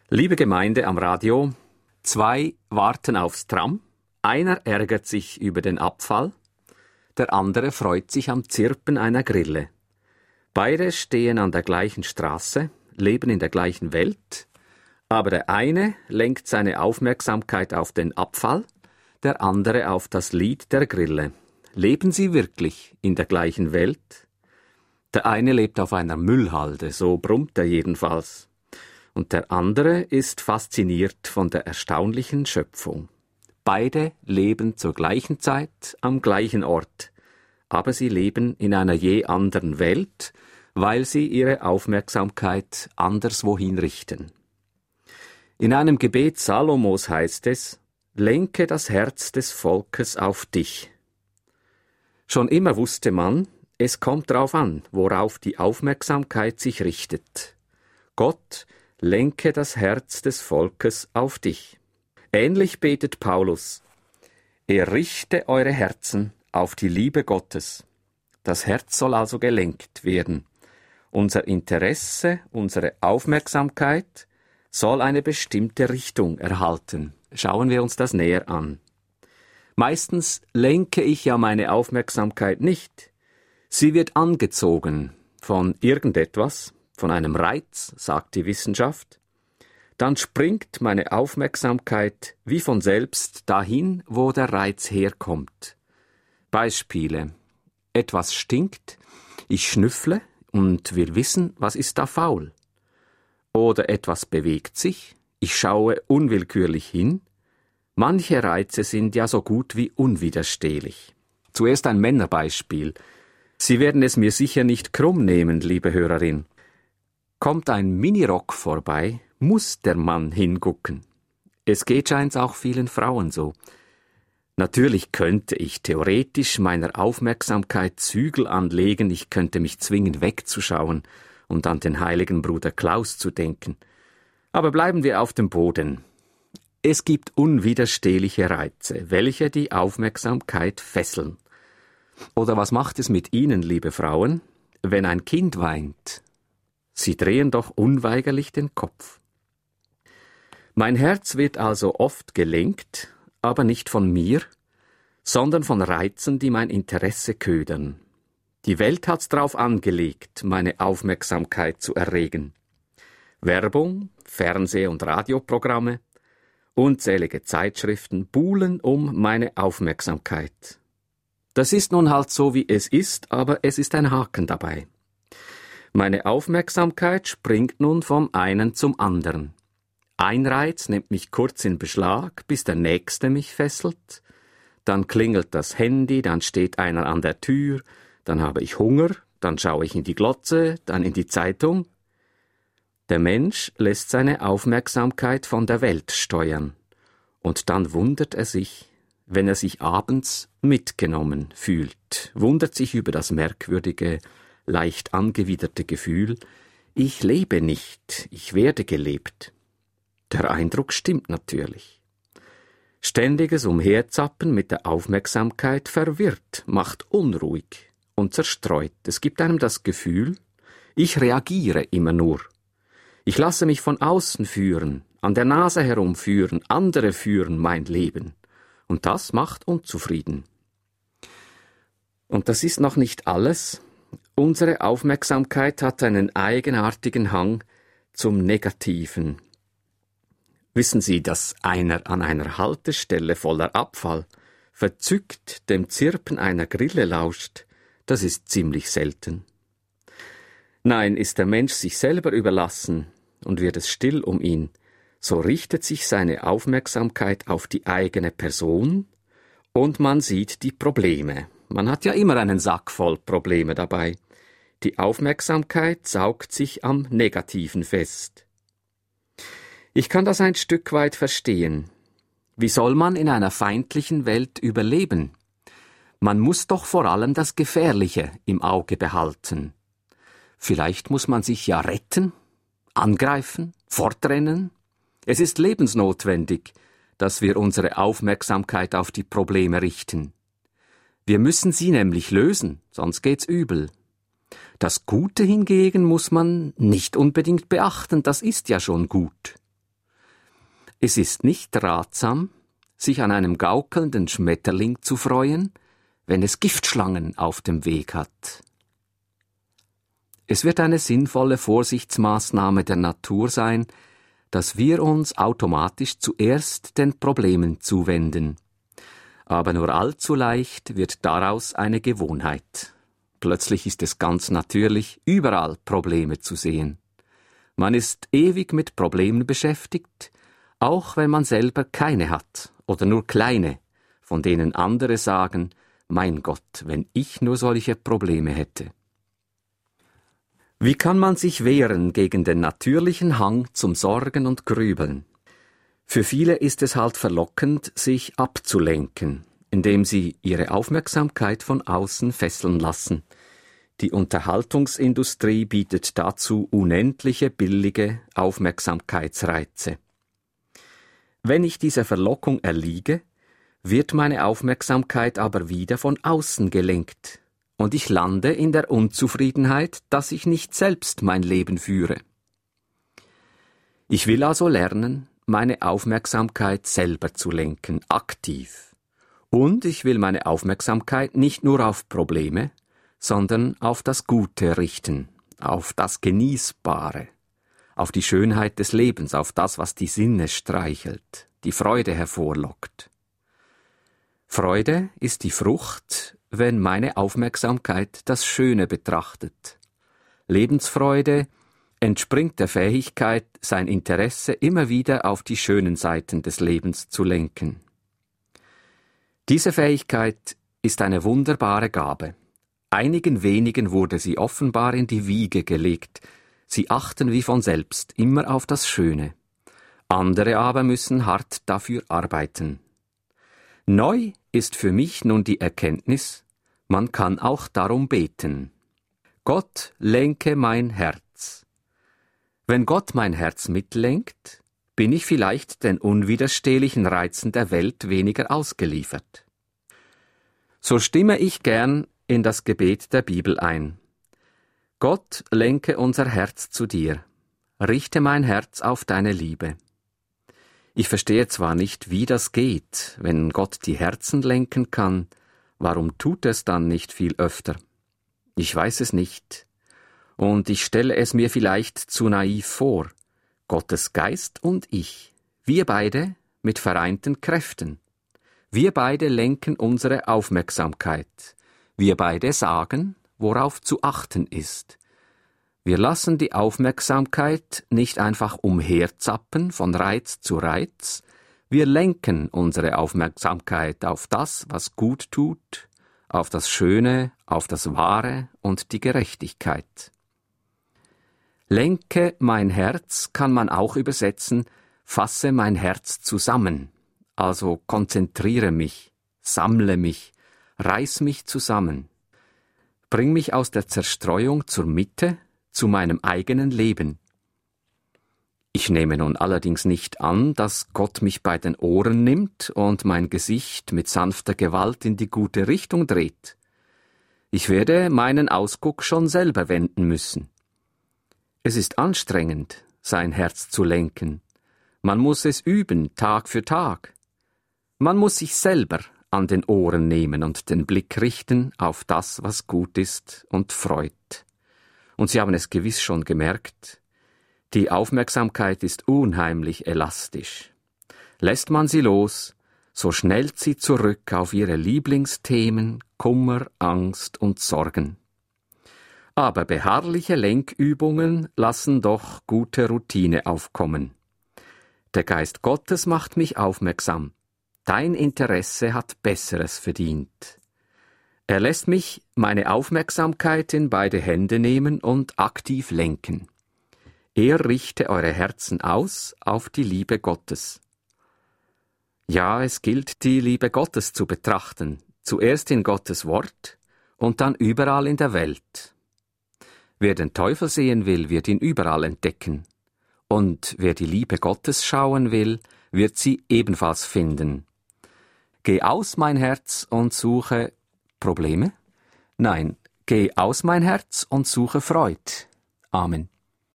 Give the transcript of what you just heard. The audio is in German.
Liebe Gemeinde am Radio, 2 warten aufs Tram, einer ärgert sich über den Abfall, der andere freut sich am Zirpen einer Grille. Beide stehen an der gleichen Straße, leben in der gleichen Welt, aber der eine lenkt seine Aufmerksamkeit auf den Abfall, der andere auf das Lied der Grille. Leben sie wirklich in der gleichen Welt? Der eine lebt auf einer Müllhalde, so brummt er jedenfalls. Und der andere ist fasziniert von der erstaunlichen Schöpfung. Beide leben zur gleichen Zeit am gleichen Ort, aber sie leben in einer je anderen Welt, weil sie ihre Aufmerksamkeit anderswohin richten. In einem Gebet Salomos heißt es: Lenke das Herz des Volkes auf dich. Schon immer wusste man, es kommt darauf an, worauf die Aufmerksamkeit sich richtet. Gott lenke das Herz des Volkes auf dich. Ähnlich betet Paulus: Er richte eure Herzen auf die Liebe Gottes. Das Herz soll also gelenkt werden. Unser Interesse, unsere Aufmerksamkeit soll eine bestimmte Richtung erhalten. Schauen wir uns das näher an. Meistens lenke ich ja meine Aufmerksamkeit nicht. Sie wird angezogen von irgendetwas, von einem Reiz, sagt die Wissenschaft. Dann springt meine Aufmerksamkeit wie von selbst dahin, wo der Reiz herkommt. Beispiele: Etwas stinkt, ich schnüffle und will wissen, was ist da faul. Oder etwas bewegt sich, ich schaue unwillkürlich hin. Manche Reize sind ja so gut wie unwiderstehlich. Zuerst ein Männerbeispiel. Sie werden es mir sicher nicht krumm nehmen, liebe Hörerin. Kommt ein Minirock vorbei, muss der Mann hingucken. Es geht scheint's auch vielen Frauen so. Natürlich könnte ich theoretisch meiner Aufmerksamkeit Zügel anlegen, ich könnte mich zwingen wegzuschauen und an den heiligen Bruder Klaus zu denken. Aber bleiben wir auf dem Boden. Es gibt unwiderstehliche Reize, welche die Aufmerksamkeit fesseln. Oder was macht es mit Ihnen, liebe Frauen, wenn ein Kind weint? Sie drehen doch unweigerlich den Kopf. Mein Herz wird also oft gelenkt, aber nicht von mir, sondern von Reizen, die mein Interesse ködern. Die Welt hat's drauf angelegt, meine Aufmerksamkeit zu erregen. Werbung, Fernseh- und Radioprogramme, unzählige Zeitschriften buhlen um meine Aufmerksamkeit. Das ist nun halt so, wie es ist, aber es ist ein Haken dabei. Meine Aufmerksamkeit springt nun vom einen zum anderen. Ein Reiz nimmt mich kurz in Beschlag, bis der nächste mich fesselt. Dann klingelt das Handy, dann steht einer an der Tür, dann habe ich Hunger, dann schaue ich in die Glotze, dann in die Zeitung. Der Mensch lässt seine Aufmerksamkeit von der Welt steuern. Und dann wundert er sich, wenn er sich abends mitgenommen fühlt, wundert sich über das merkwürdige, leicht angewiderte Gefühl: Ich lebe nicht, ich werde gelebt. Der Eindruck stimmt natürlich. Ständiges Umherzappen mit der Aufmerksamkeit verwirrt, macht unruhig und zerstreut. Es gibt einem das Gefühl, ich reagiere immer nur. Ich lasse mich von außen führen, an der Nase herumführen, andere führen mein Leben. Und das macht unzufrieden. Und das ist noch nicht alles. Unsere Aufmerksamkeit hat einen eigenartigen Hang zum Negativen. Wissen Sie, dass einer an einer Haltestelle voller Abfall verzückt dem Zirpen einer Grille lauscht? Das ist ziemlich selten. Nein, ist der Mensch sich selber überlassen und wird es still um ihn, so richtet sich seine Aufmerksamkeit auf die eigene Person und man sieht die Probleme. Man hat ja immer einen Sack voll Probleme dabei. Die Aufmerksamkeit saugt sich am Negativen fest. Ich kann das ein Stück weit verstehen. Wie soll man in einer feindlichen Welt überleben? Man muss doch vor allem das Gefährliche im Auge behalten. Vielleicht muss man sich ja retten, angreifen, fortrennen. Es ist lebensnotwendig, dass wir unsere Aufmerksamkeit auf die Probleme richten. Wir müssen sie nämlich lösen, sonst geht's übel. Das Gute hingegen muss man nicht unbedingt beachten, das ist ja schon gut. Es ist nicht ratsam, sich an einem gaukelnden Schmetterling zu freuen, wenn es Giftschlangen auf dem Weg hat. Es wird eine sinnvolle Vorsichtsmaßnahme der Natur sein, dass wir uns automatisch zuerst den Problemen zuwenden. Aber nur allzu leicht wird daraus eine Gewohnheit. Plötzlich ist es ganz natürlich, überall Probleme zu sehen. Man ist ewig mit Problemen beschäftigt, auch wenn man selber keine hat oder nur kleine, von denen andere sagen, mein Gott, wenn ich nur solche Probleme hätte. Wie kann man sich wehren gegen den natürlichen Hang zum Sorgen und Grübeln? Für viele ist es halt verlockend, sich abzulenken, indem sie ihre Aufmerksamkeit von außen fesseln lassen. Die Unterhaltungsindustrie bietet dazu unendliche billige Aufmerksamkeitsreize. Wenn ich dieser Verlockung erliege, wird meine Aufmerksamkeit aber wieder von außen gelenkt, und ich lande in der Unzufriedenheit, dass ich nicht selbst mein Leben führe. Ich will also lernen, meine Aufmerksamkeit selber zu lenken, aktiv. Und ich will meine Aufmerksamkeit nicht nur auf Probleme, sondern auf das Gute richten, auf das Genießbare, auf die Schönheit des Lebens, auf das, was die Sinne streichelt, die Freude hervorlockt. Freude ist die Frucht, wenn meine Aufmerksamkeit das Schöne betrachtet. Lebensfreude entspringt der Fähigkeit, sein Interesse immer wieder auf die schönen Seiten des Lebens zu lenken. Diese Fähigkeit ist eine wunderbare Gabe. Einigen wenigen wurde sie offenbar in die Wiege gelegt. Sie achten wie von selbst immer auf das Schöne. Andere aber müssen hart dafür arbeiten. Neu ist für mich nun die Erkenntnis, man kann auch darum beten. Gott lenke mein Herz. Wenn Gott mein Herz mitlenkt, bin ich vielleicht den unwiderstehlichen Reizen der Welt weniger ausgeliefert. So stimme ich gern in das Gebet der Bibel ein. Gott lenke unser Herz zu dir, richte mein Herz auf deine Liebe. Ich verstehe zwar nicht, wie das geht, wenn Gott die Herzen lenken kann, warum tut er es dann nicht viel öfter? Ich weiß es nicht. Und ich stelle es mir vielleicht zu naiv vor. Gottes Geist und ich, wir beide mit vereinten Kräften. Wir beide lenken unsere Aufmerksamkeit. Wir beide sagen, worauf zu achten ist. Wir lassen die Aufmerksamkeit nicht einfach umherzappen von Reiz zu Reiz. Wir lenken unsere Aufmerksamkeit auf das, was gut tut, auf das Schöne, auf das Wahre und die Gerechtigkeit. Lenke mein Herz kann man auch übersetzen, fasse mein Herz zusammen, also konzentriere mich, sammle mich, reiß mich zusammen. Bring mich aus der Zerstreuung zur Mitte, zu meinem eigenen Leben. Ich nehme nun allerdings nicht an, dass Gott mich bei den Ohren nimmt und mein Gesicht mit sanfter Gewalt in die gute Richtung dreht. Ich werde meinen Ausguck schon selber wenden müssen. Es ist anstrengend, sein Herz zu lenken. Man muss es üben, Tag für Tag. Man muss sich selber an den Ohren nehmen und den Blick richten auf das, was gut ist und freut. Und Sie haben es gewiss schon gemerkt, die Aufmerksamkeit ist unheimlich elastisch. Lässt man sie los, so schnellt sie zurück auf ihre Lieblingsthemen, Kummer, Angst und Sorgen. Aber beharrliche Lenkübungen lassen doch gute Routine aufkommen. Der Geist Gottes macht mich aufmerksam. Dein Interesse hat Besseres verdient. Er lässt mich meine Aufmerksamkeit in beide Hände nehmen und aktiv lenken. Er richte eure Herzen aus auf die Liebe Gottes. Ja, es gilt, die Liebe Gottes zu betrachten, zuerst in Gottes Wort und dann überall in der Welt. Wer den Teufel sehen will, wird ihn überall entdecken. Und wer die Liebe Gottes schauen will, wird sie ebenfalls finden. Geh aus, mein Herz, und suche Probleme? Nein, geh aus, mein Herz, und suche Freud. Amen.